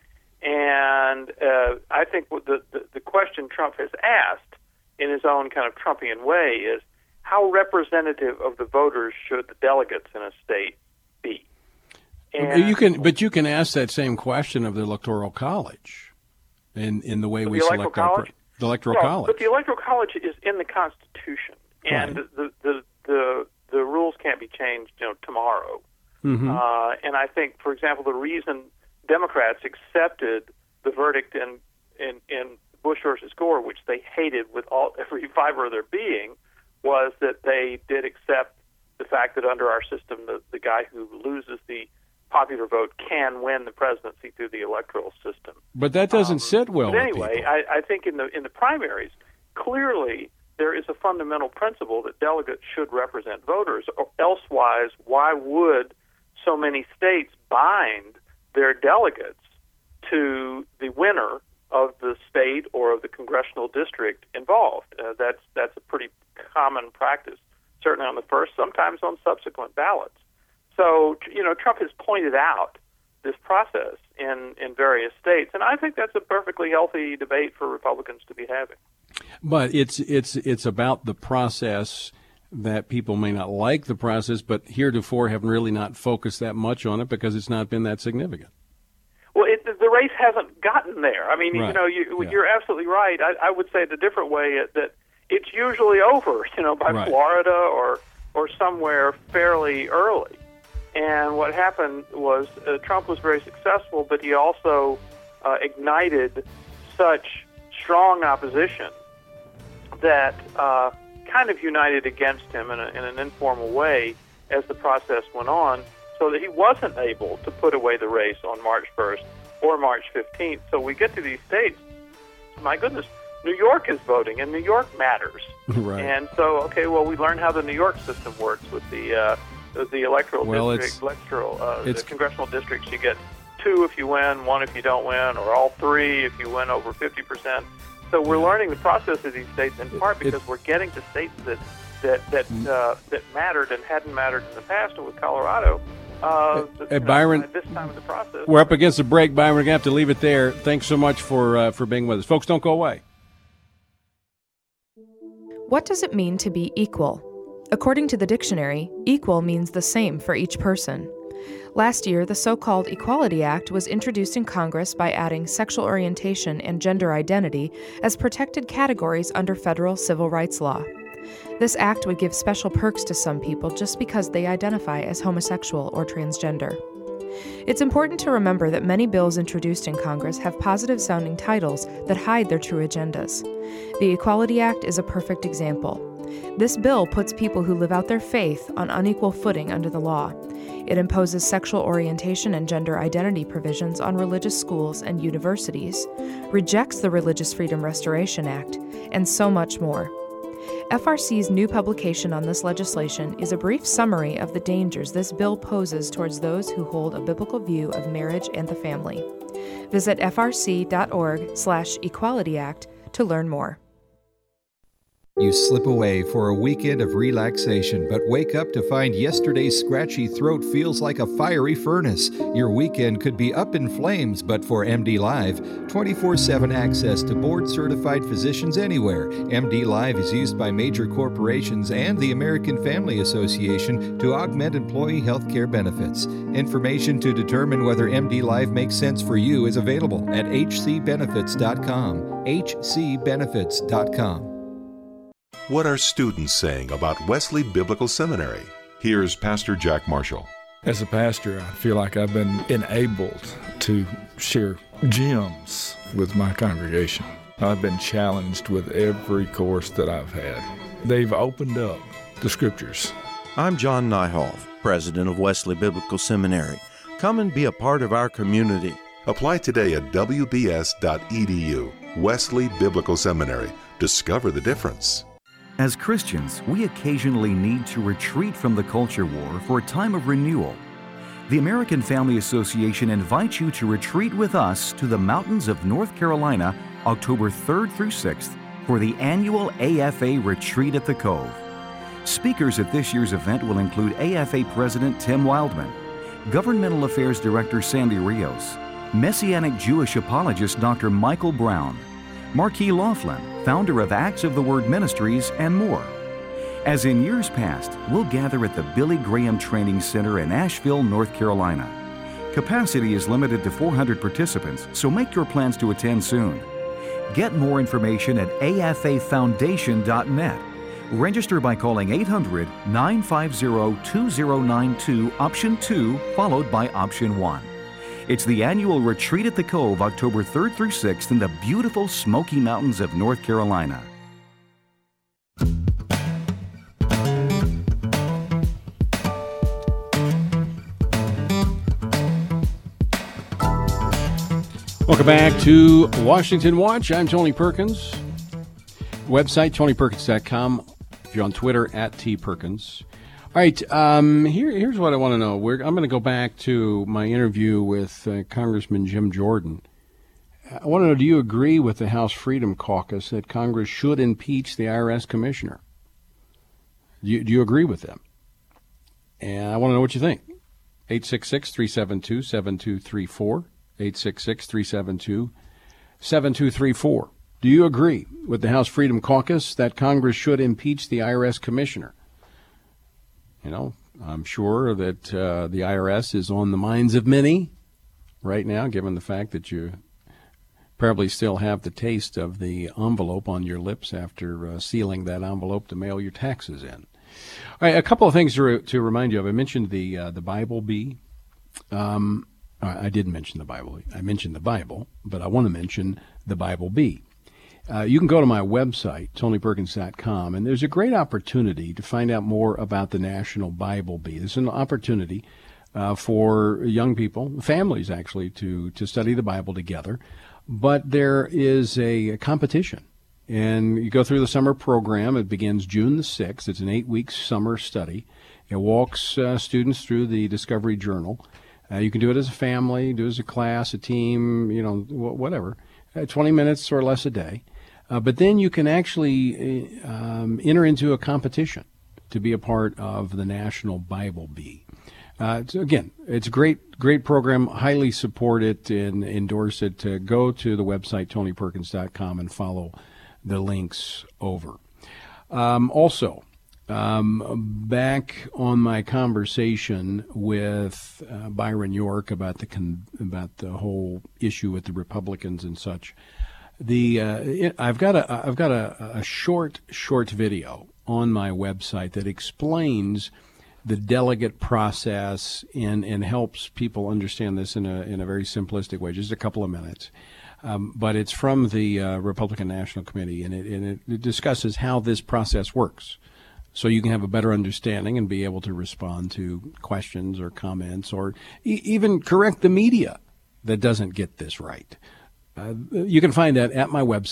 And uh, I think what the, the, the question Trump has asked in his own kind of Trumpian way is, how representative of the voters should the delegates in a state be? And you can, but you can ask that same question of the Electoral College in, in the way we the select our pre- the Electoral well, College. But the Electoral College is in the Constitution, and right. the, the, the, the rules can't be changed, you know, tomorrow. Mm-hmm. Uh, and I think, for example, the reason Democrats accepted the verdict in, in, in Bush versus Gore, which they hated with all every fiber of their being, was that they did accept the fact that under our system, the, the guy who loses the popular vote can win the presidency through the electoral system. But that doesn't um, sit well but with anyway, people. I, I think in the in the primaries, clearly there is a fundamental principle that delegates should represent voters. Or elsewise, why would so many states bind their delegates to the winner of the state or of the congressional district involved? Uh, that's that's a pretty common practice, certainly on the first, sometimes on subsequent ballots. So, you know, Trump has pointed out this process in, in various states, and I think that's a perfectly healthy debate for Republicans to be having. But it's it's it's about the process that people may not like the process, but heretofore have really not focused that much on it because it's not been that significant. Well, it, the race hasn't gotten there. I mean, right. you know, you, yeah. you're absolutely right. I, I would say it a different way, that it's usually over, you know, by right. Florida or or somewhere fairly early. And what happened was uh, Trump was very successful, but he also uh, ignited such strong opposition that uh, kind of united against him in, a, in an informal way as the process went on, so that he wasn't able to put away the race on March first or March fifteenth. So we get to these states, my goodness, New York is voting, and New York matters. Right. And so, okay, well, we learned how the New York system works with the uh, the electoral well, district, electoral, uh, it's, the congressional districts. You get two if you win, one if you don't win, or all three if you win over fifty percent. So we're learning the process of these states in part because it, we're getting to states that that that uh, that mattered and hadn't mattered in the past. And with Colorado, uh, hey, Byron, know, at this time of the process, we're up against the break. Byron, we're gonna have to leave it there. Thanks so much for uh, for being with us, folks. Don't go away. What does it mean to be equal? According to the dictionary, equal means the same for each person. Last year, the so-called Equality Act was introduced in Congress by adding sexual orientation and gender identity as protected categories under federal civil rights law. This act would give special perks to some people just because they identify as homosexual or transgender. It's important to remember that many bills introduced in Congress have positive-sounding titles that hide their true agendas. The Equality Act is a perfect example. This bill puts people who live out their faith on unequal footing under the law. It imposes sexual orientation and gender identity provisions on religious schools and universities, rejects the Religious Freedom Restoration Act, and so much more. F R C's new publication on this legislation is a brief summary of the dangers this bill poses towards those who hold a biblical view of marriage and the family. Visit frc.org slash Equality Act to learn more. You slip away for a weekend of relaxation, but wake up to find yesterday's scratchy throat feels like a fiery furnace. Your weekend could be up in flames, but for M D Live, twenty-four seven access to board-certified physicians anywhere. M D Live is used by major corporations and the American Family Association to augment employee health care benefits. Information to determine whether M D Live makes sense for you is available at h c benefits dot com. h c benefits dot com. What are students saying about Wesley Biblical Seminary? Here's Pastor Jack Marshall. As a pastor, I feel like I've been enabled to share gems with my congregation. I've been challenged with every course that I've had. They've opened up the scriptures. I'm John Nyhoff, president of Wesley Biblical Seminary. Come and be a part of our community. Apply today at w b s dot e d u. Wesley Biblical Seminary. Discover the difference. As Christians, we occasionally need to retreat from the culture war for a time of renewal. The American Family Association invites you to retreat with us to the mountains of North Carolina, October third through sixth, for the annual A F A Retreat at the Cove. Speakers at this year's event will include A F A President Tim Wildman, Governmental Affairs Director Sandy Rios, Messianic Jewish apologist Doctor Michael Brown, Marquis Laughlin, founder of Acts of the Word Ministries, and more. As in years past, we'll gather at the Billy Graham Training Center in Asheville, North Carolina. Capacity is limited to four hundred participants, so make your plans to attend soon. Get more information at a f a foundation dot net. Register by calling eight hundred, nine five zero, two zero nine two, option two, followed by option one. It's the annual Retreat at the Cove, October third through sixth in the beautiful Smoky Mountains of North Carolina. Welcome back to Washington Watch. I'm Tony Perkins. Website, tony perkins dot com. If you're on Twitter, at T Perkins. All right, um, here, here's what I want to know. We're, I'm going to go back to my interview with uh, Congressman Jim Jordan. I want to know, do you agree with the House Freedom Caucus that Congress should impeach the I R S commissioner? Do you, do you agree with them? And I want to know what you think. eight six six, three seven two, seven two three four. eight six six, three seven two, seven two three four. Do you agree with the House Freedom Caucus that Congress should impeach the I R S commissioner? You know, I'm sure that uh, the I R S is on the minds of many right now, given the fact that you probably still have the taste of the envelope on your lips after uh, sealing that envelope to mail your taxes in. All right, a couple of things to, re- to remind you of. I mentioned the uh, the Bible Bee. Um, I did mention the Bible. I mentioned the Bible, but I want to mention the Bible Bee. Uh, you can go to my website, tony perkins dot com, and there's a great opportunity to find out more about the National Bible Bee. There's an opportunity uh, for young people, families actually, to, to study the Bible together. But there is a, a competition, and you go through the summer program. It begins June the sixth. It's an eight-week summer study. It walks uh, students through the Discovery Journal. Uh, you can do it as a family, do it as a class, a team, you know, whatever, uh, twenty minutes or less a day. Uh, but then you can actually um, enter into a competition to be a part of the National Bible Bee. Uh, so again, it's a great, great program. Highly support it and endorse it. Uh, go to the website, tony perkins dot com, and follow the links over. Um, also, Um, back on my conversation with uh, Byron York about the con- about the whole issue with the Republicans and such, the uh, it, I've got a I've got a, a short short video on my website that explains the delegate process and and helps people understand this in a in a very simplistic way. Just a couple of minutes. Um, but it's from the uh, Republican National Committee, and it, and it discusses how this process works. So you can have a better understanding and be able to respond to questions or comments or e- even correct the media that doesn't get this right. Uh, you can find that at my website,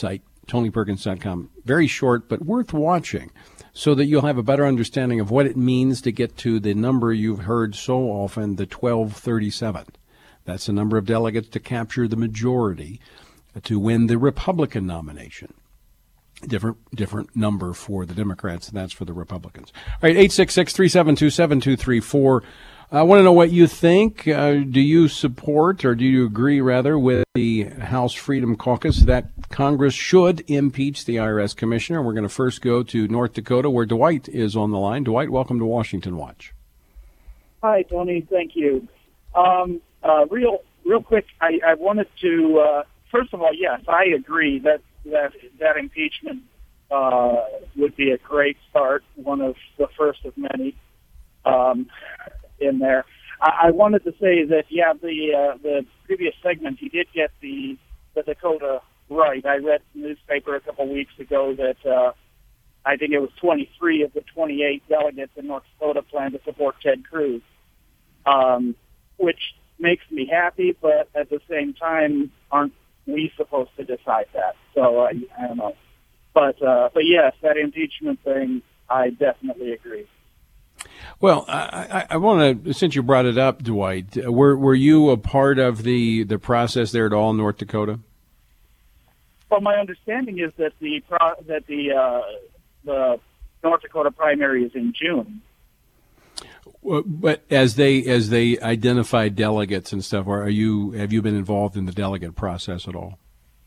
tony perkins dot com. Very short, but worth watching, so that you'll have a better understanding of what it means to get to the number you've heard so often, the twelve thirty-seven. That's the number of delegates to capture the majority to win the Republican nomination. Different different number for the Democrats, and that's for the Republicans. All right, eight six six, three seven two, seven two three four. I want to know what you think. Uh, do you support, or do you agree, rather, with the House Freedom Caucus that Congress should impeach the I R S commissioner? We're going to first go to North Dakota, where Dwight is on the line. Dwight, welcome to Washington Watch. Hi, Tony. Thank you. Um, uh, real, real quick, I, I wanted to, uh, first of all, yes, I agree that that that impeachment uh, would be a great start, one of the first of many um, in there. I, I wanted to say that, yeah, the uh, the previous segment, he did get the, the Dakota right. I read in the newspaper a couple weeks ago that uh, I think it was twenty-three of the twenty-eight delegates in North Dakota plan to support Ted Cruz, um, which makes me happy, but at the same time, aren't we supposed to decide that? So uh, I don't know, but uh, but yes, that impeachment thing, I definitely agree. Well, I, I, I want to, since you brought it up, Dwight, were were you a part of the, the process there at all in North Dakota? Well, my understanding is that the pro, that the uh, the North Dakota primary is in June. Well, but as they as they identify delegates and stuff, are you have you been involved in the delegate process at all?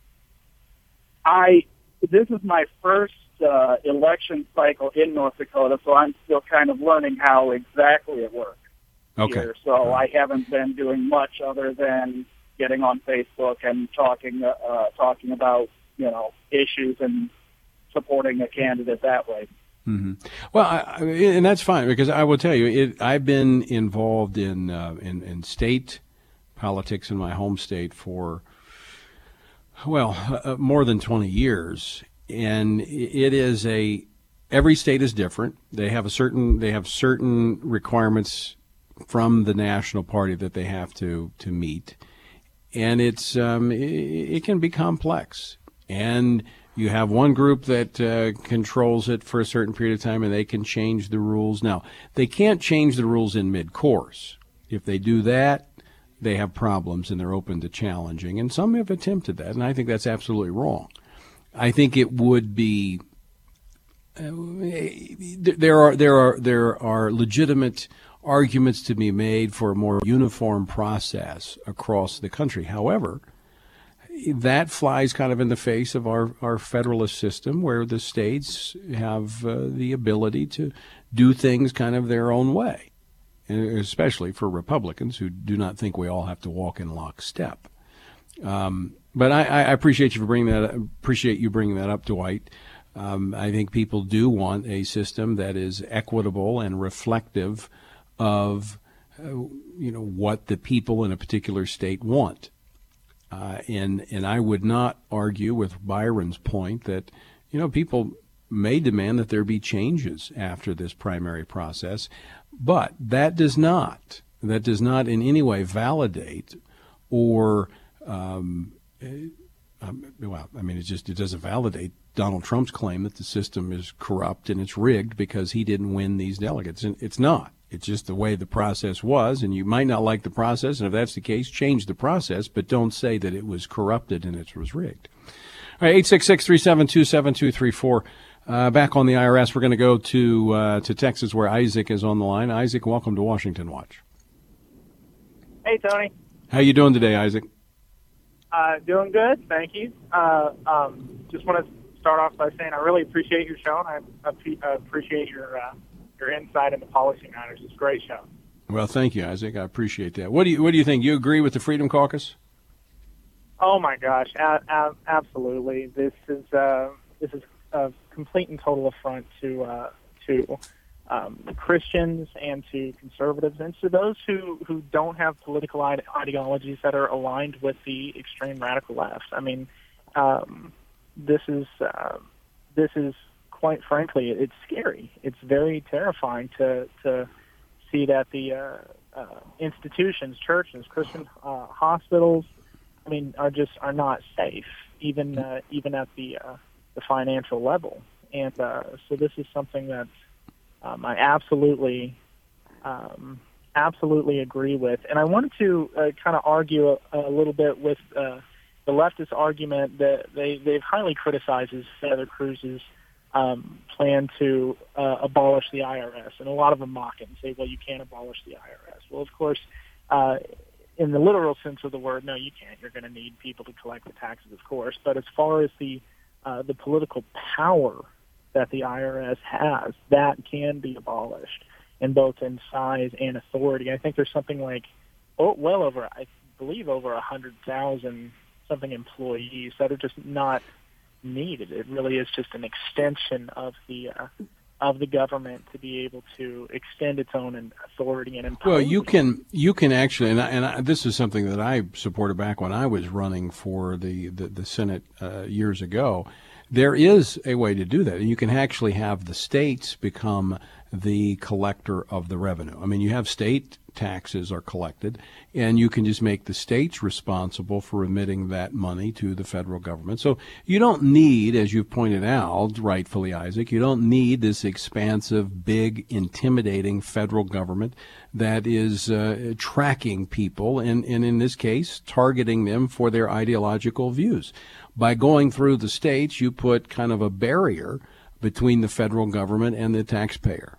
I this is my first uh, election cycle in North Dakota, so I'm still kind of learning how exactly it works okay. here. So I haven't been doing much other than getting on Facebook and talking uh, talking about you know issues and supporting a candidate that way. Mm-hmm. Well, I, I, and that's fine, because I will tell you, it, I've been involved in, uh, in in state politics in my home state for well uh, more than twenty years, and it is a every state is different. They have a certain they have certain requirements from the national party that they have to to meet, and it's um, it, it can be complex. And you have one group that uh, controls it for a certain period of time, and they can change the rules. Now, they can't change the rules in mid-course. If they do that, they have problems, and they're open to challenging. And some have attempted that, and I think that's absolutely wrong. I think it would be uh, there are there are there are legitimate arguments to be made for a more uniform process across the country. However, that flies kind of in the face of our, our federalist system, where the states have uh, the ability to do things kind of their own way, and especially for Republicans who do not think we all have to walk in lockstep. Um, but I, I appreciate you for bringing that. Appreciate you bringing that up, Dwight. Um, I think people do want a system that is equitable and reflective of uh, you know what the people in a particular state want. Uh, and and I would not argue with Byron's point that, you know, people may demand that there be changes after this primary process, but that does not that does not in any way validate or um, um, well, I mean, it just it doesn't validate Donald Trump's claim that the system is corrupt and it's rigged because he didn't win these delegates, and it's not. It's just the way the process was, and you might not like the process, and if that's the case, change the process, but don't say that it was corrupted and it was rigged. All right, eight six six, three seven two, seven two three four. Uh, back on the I R S, we're going to go to uh, to Texas, where Isaac is on the line. Isaac, welcome to Washington Watch. Hey, Tony. How you doing today, Isaac? Uh, doing good, thank you. Uh, um, just want to start off by saying I really appreciate your show, and I, I appreciate your uh, your insight into policy matters. It's a great show. Well, thank you, Isaac. I appreciate that. What do you What do you think? You agree with the Freedom Caucus? Oh my gosh, a- a- absolutely. This is uh, this is a complete and total affront to uh, to um, Christians and to conservatives and to those who, who don't have political ide- ideologies that are aligned with the extreme radical left. I mean, um, this is uh, this is. Quite frankly, it's scary. It's very terrifying to to see that the uh, uh, institutions, churches, Christian uh, hospitals, I mean, are just are not safe, even uh, even at the uh, the financial level. And uh, so this is something that um, I absolutely, um, absolutely agree with. And I wanted to uh, kind of argue a, a little bit with uh, the leftist argument that they, they've highly criticized Senator Cruz's um, plan to uh, abolish the I R S. And a lot of them mock it and say, well, you can't abolish the I R S. Well, of course, uh, in the literal sense of the word, no, you can't. You're going to need people to collect the taxes, of course. But as far as the uh, the political power that the I R S has, that can be abolished, in both in size and authority. I think there's something like, oh, well over, I believe, over one hundred thousand something employees that are just not needed. It really is just an extension of the uh, of the government to be able to extend its own authority and empower. Well, you can you can actually, and, I, and I, this is something that I supported back when I was running for the the, the Senate uh, years ago. There is a way to do that, and you can actually have the states become the collector of the revenue. I mean, you have state taxes are collected, and you can just make the states responsible for remitting that money to the federal government. So you don't need, as you pointed out, rightfully, Isaac, you don't need this expansive, big, intimidating federal government that is uh, tracking people and, and, in this case, targeting them for their ideological views. By going through the states, you put kind of a barrier between the federal government and the taxpayer.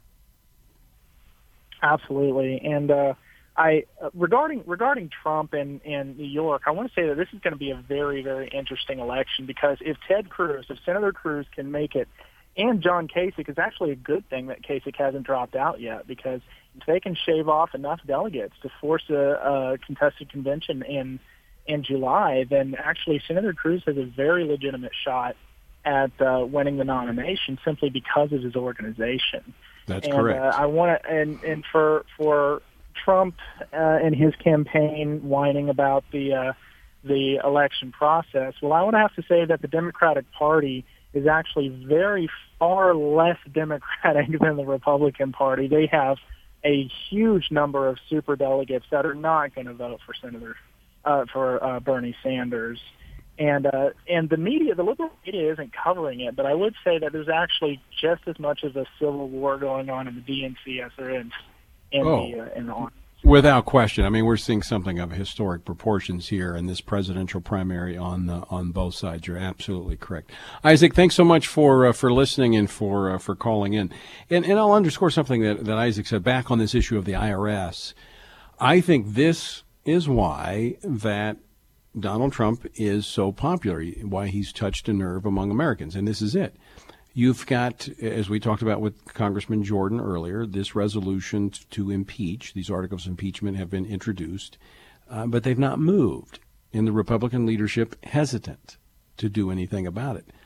Absolutely, and uh, I uh, regarding regarding Trump and, and New York, I want to say that this is going to be a very, very interesting election, because if Ted Cruz, if Senator Cruz can make it, and John Kasich, is actually a good thing that Kasich hasn't dropped out yet, because if they can shave off enough delegates to force a, a contested convention in in July, then actually Senator Cruz has a very legitimate shot at uh, winning the nomination simply because of his organization. That's and, correct. Uh, I want to, and and for for Trump uh, and his campaign whining about the uh, the election process. Well, I would have to say that the Democratic Party is actually very far less Democratic than the Republican Party. They have a huge number of super delegates that are not going to vote for Senator uh, for uh, Bernie Sanders. And uh, and the media, the liberal media isn't covering it, but I would say that there's actually just as much of a civil war going on in the D N C as there is in Oh. the uh, in the. Without question. I mean, we're seeing something of historic proportions here in this presidential primary on the, on both sides. You're absolutely correct. Isaac, thanks so much for uh, for listening and for uh, for calling in. And and I'll underscore something that, that Isaac said back on this issue of the I R S. I think this is why that Donald Trump is so popular, why he's touched a nerve among Americans, and this is it. You've got, as we talked about with Congressman Jordan earlier, this resolution to impeach. These articles of impeachment have been introduced, uh, but they've not moved, and the Republican leadership hesitant to do anything about it.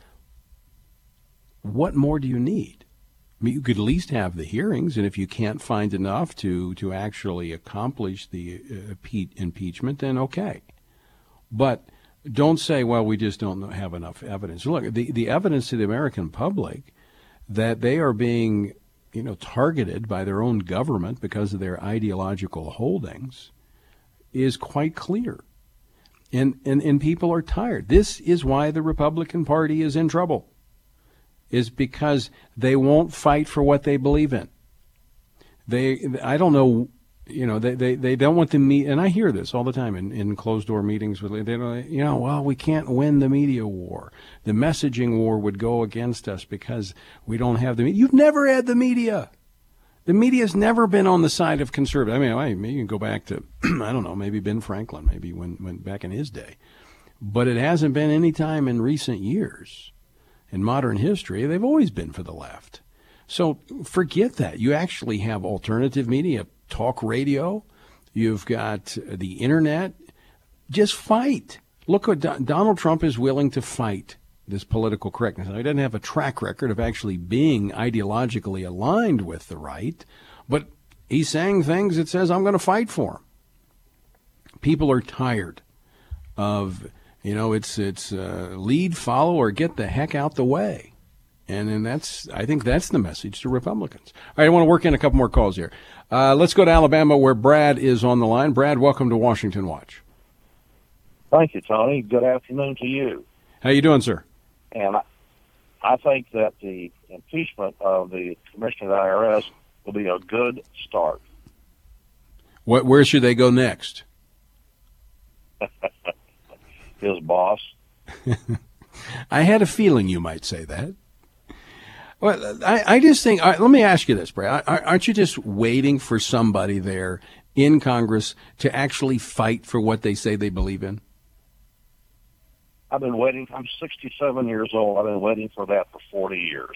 What more do you need? I mean, you could at least have the hearings, and if you can't find enough to, to actually accomplish the uh, impeachment, then okay. But don't say, well, we just don't have enough evidence. Look, the, the evidence to the American public that they are being, you know, targeted by their own government because of their ideological holdings is quite clear. And, and, and people are tired. This is why the Republican Party is in trouble, is because they won't fight for what they believe in. They, I don't know. You know, they, they, they don't want to meet, and I hear this all the time in, in closed-door meetings. With they don't, you know, well, we can't win the media war. The messaging war would go against us because we don't have the media. You've never had the media. The media's never been on the side of conservative. I mean, I, maybe you can go back to, I don't know, maybe Ben Franklin, maybe when, when back in his day. But it hasn't been any time in recent years. In modern history, they've always been for the left. So forget that. You actually have alternative media. Talk radio, you've got the internet. Just fight. Look what Don- Donald Trump is willing to fight this political correctness. Now, he doesn't have a track record of actually being ideologically aligned with the right, but he's saying things that says, I'm going to fight for him. People are tired of, you know, it's it's uh, lead, follow, or get the heck out the way. And and that's, I think that's the message to Republicans. All right, I want to work in a couple more calls here. Uh, let's go to Alabama, where Brad is on the line. Brad, welcome to Washington Watch. Thank you, Tony. Good afternoon to you. How you doing, sir? And I, I think that the impeachment of the commissioner of the I R S will be a good start. What, where should they go next? His boss. I had a feeling you might say that. Well, I, I just think, uh, let me ask you this, Brad. Aren't you just waiting for somebody there in Congress to actually fight for what they say they believe in? I've been waiting. I'm sixty-seven years old. I've been waiting for that for forty years.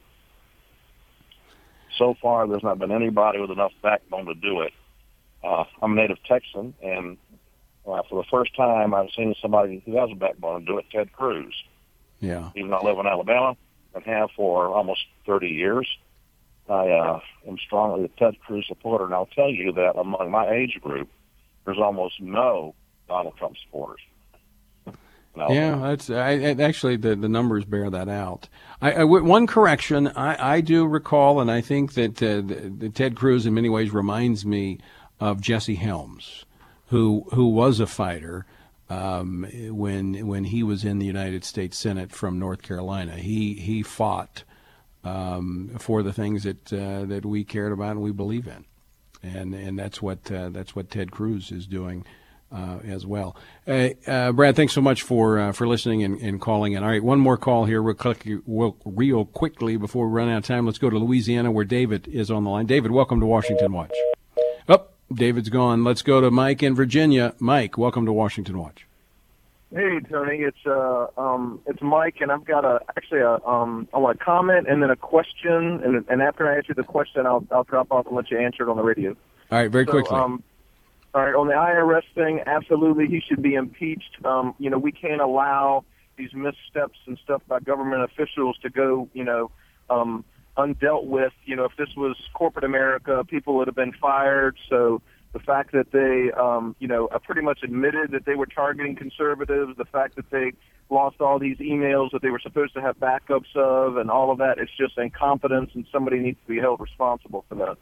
So far, there's not been anybody with enough backbone to do it. Uh, I'm a native Texan, and uh, for the first time, I've seen somebody who has a backbone to do it, Ted Cruz. Yeah. Even though I live in Alabama and have for almost thirty years, I uh, am strongly a Ted Cruz supporter, and I'll tell you that among my age group, there's almost no Donald Trump supporters. No. Yeah, that's I, I, actually the, the numbers bear that out. I, I, one correction, I, I do recall, and I think that uh, the, the Ted Cruz in many ways reminds me of Jesse Helms, who who was a fighter um, when when he was in the United States Senate from North Carolina. He he fought um, for the things that uh, that we cared about and we believe in, and and that's what uh, that's what Ted Cruz is doing. Uh, as well. Uh, uh, Brad, thanks so much for uh, for listening and, and calling in. All right, one more call here real, quick, real, real quickly before we run out of time. Let's go to Louisiana where David is on the line. David, welcome to Washington Watch. Oh, David's gone. Let's go to Mike in Virginia. Mike, welcome to Washington Watch. Hey, Tony. It's uh um it's Mike, and I've got a actually a um I want to comment and then a question, and and after I answer the question, I'll I'll drop off and let you answer it on the radio. All right, very so, quickly. Um, All right, on the I R S thing, absolutely, he should be impeached. Um, you know, we can't allow these missteps and stuff by government officials to go, you know, um, undealt with. You know, if this was corporate America, people would have been fired. So the fact that they, um, you know, pretty much admitted that they were targeting conservatives, the fact that they lost all these emails that they were supposed to have backups of and all of that, it's just incompetence, and somebody needs to be held responsible for that.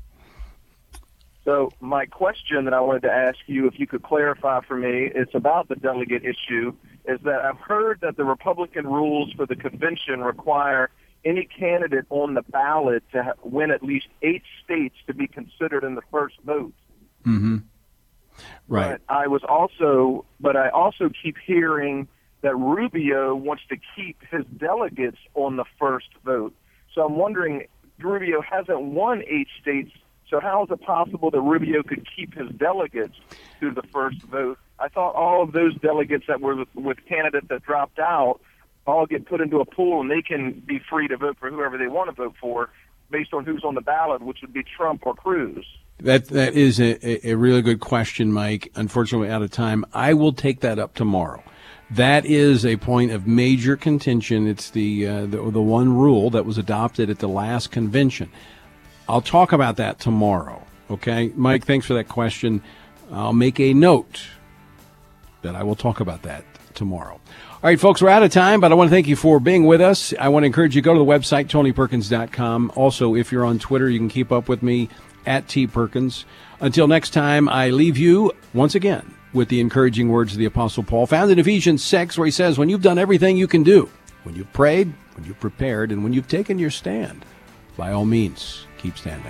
So my question that I wanted to ask you, if you could clarify for me, it's about the delegate issue, is that I've heard that the Republican rules for the convention require any candidate on the ballot to ha- win at least eight states to be considered in the first vote. Mm-hmm. Right. But I was also, but I also keep hearing that Rubio wants to keep his delegates on the first vote. So I'm wondering, Rubio hasn't won eight states. So how is it possible that Rubio could keep his delegates to the first vote? I thought all of those delegates that were with candidates that dropped out all get put into a pool, and they can be free to vote for whoever they want to vote for based on who's on the ballot, which would be Trump or Cruz. That That is a, a really good question, Mike. Unfortunately, out of time. I will take that up tomorrow. That is a point of major contention. It's the, uh, the the one rule that was adopted at the last convention. I'll talk about that tomorrow, okay? Mike, thanks for that question. I'll make a note that I will talk about that tomorrow. All right, folks, we're out of time, but I want to thank you for being with us. I want to encourage you to go to the website, tony perkins dot com. Also, if you're on Twitter, you can keep up with me at T Perkins. Until next time, I leave you once again with the encouraging words of the Apostle Paul, found in Ephesians six, where he says, when you've done everything you can do, when you've prayed, when you've prepared, and when you've taken your stand, by all means, keep standing.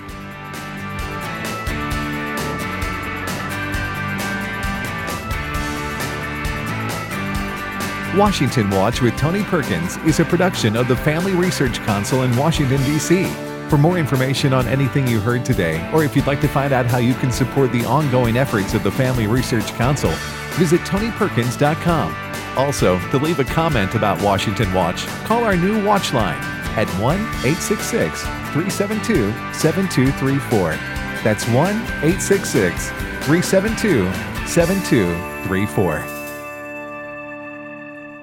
Washington Watch with Tony Perkins is a production of the Family Research Council in Washington, D C For more information on anything you heard today, or if you'd like to find out how you can support the ongoing efforts of the Family Research Council, visit tony perkins dot com. Also, to leave a comment about Washington Watch, call our new Watch line at one eight six six, three seven two, seven two three four. That's one eight six six, three seven two, seven two three four.